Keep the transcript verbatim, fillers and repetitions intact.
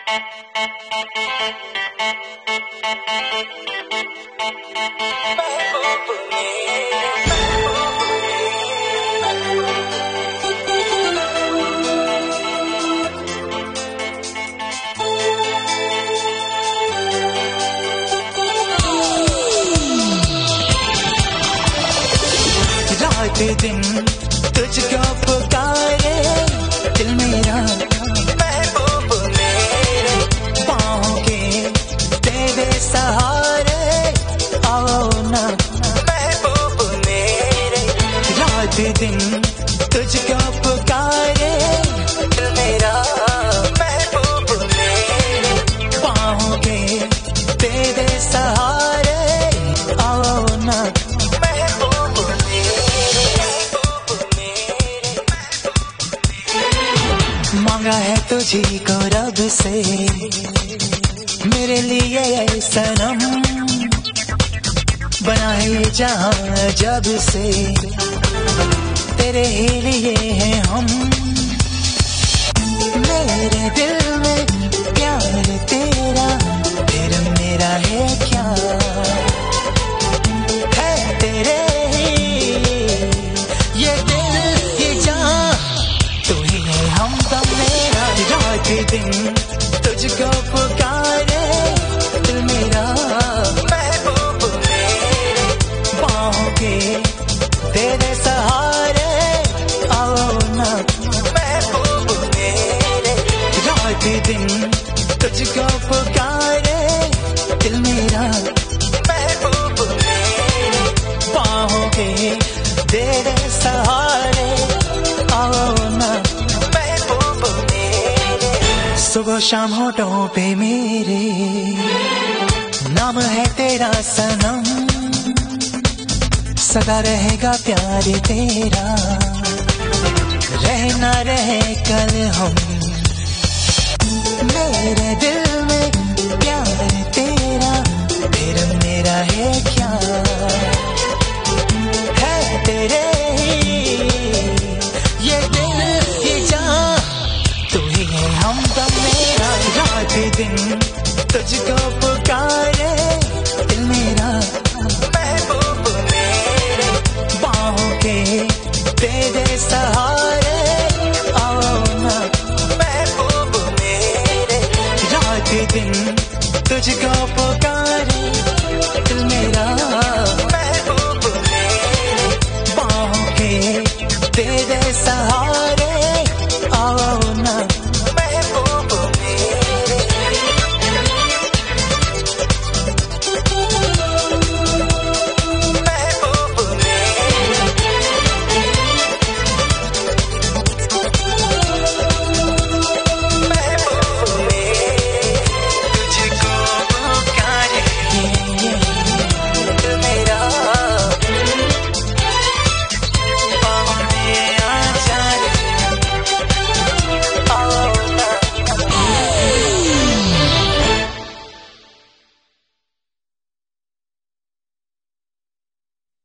रात दिन तुझको पुकारे दिल मेरा महबूब मेरे, पाँव के तेरे सहारे आओ ना महबूब मेरे। रात दिन तुझको पुकारे दिल मेरा महबूब मेरे, पाँव के तेरे सहारे आओ ना मांगा है तुझी को रब से मेरे लिए ये सनम, बना है ये जहां जब से तेरे ही लिए हैं हम। मेरे दिल में प्यार तेरा फिर मेरा है क्या, है तेरे ही ये दिल ये जान, तू ही है हम तो मेरा। रात दिन तुझको पुकारे दिल मेरा महबूब मेरे, पाँव के तेरे सहारे आओ ना महबूब मेरे। रात दिन तुझको पुकारे दिल मेरा महबूब मेरे, पाँव के तेरे सहारे आओ ना महबूब मेरे। सुबह शाम होठों पे मेरे नाम है तेरा सनम, सदा रहेगा प्यार तेरा, रहना रहे कल हम। मेरे दिल में प्यार तेरा फिर मेरा है क्या, है तेरे ही ये दिल ये जान, तू ही है हम तो मेरा। रात दिन तुझको पुकारे दिल मेरा महबूब मेरे, बाहों के तेरे सहारे आओ ना महबूब मेरे। रात दिन तुझको पुकारे